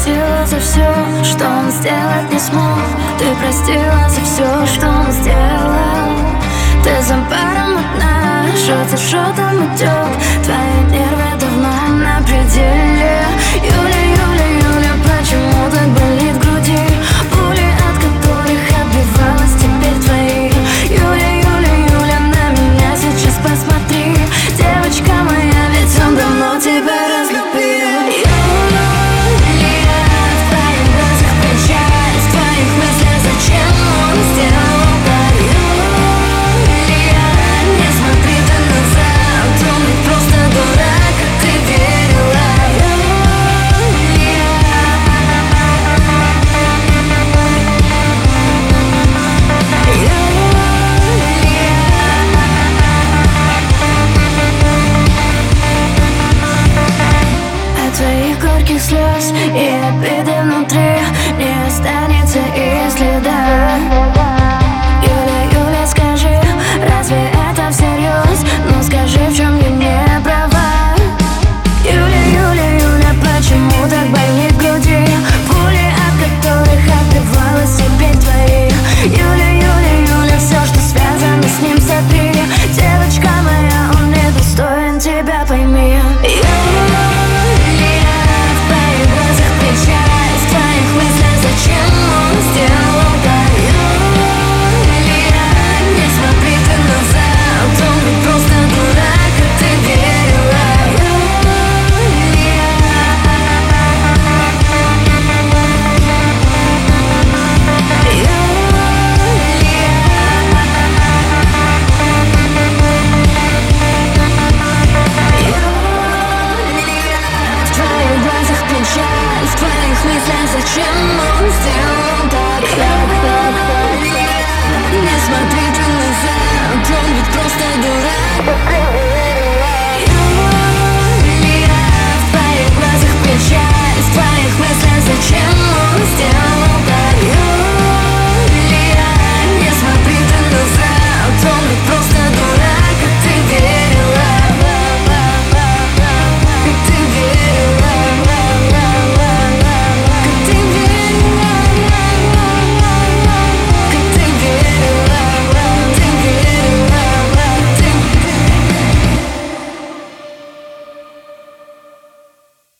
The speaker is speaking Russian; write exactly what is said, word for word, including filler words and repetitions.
простила за все, что он сделать не смог. Ты простила за все, что он сделал. Ты за паром одна, что за шотом утек. Твои нервы давно на пределе. Юля, Юля, Юля, почему так болит в груди? Пули, от которых отбивалась, теперь твои. Юля, Юля, Юля, на меня сейчас посмотри. Девочка моя, ведь он давно тебя разлюбил. Слез и обиды внутри не останется и следа. Юля, Юля, скажи, разве это всерьез? Ну скажи, в чем я не права? Юля, Юля, Юля, почему так болит в груди? Пули, от которых отбивалась, теперь твои. Юля, Юля, Юля, все, что связано с ним, сотри. Девочка моя, он недостоин тебя, пойми. В твоих мыслях зачем он сделал?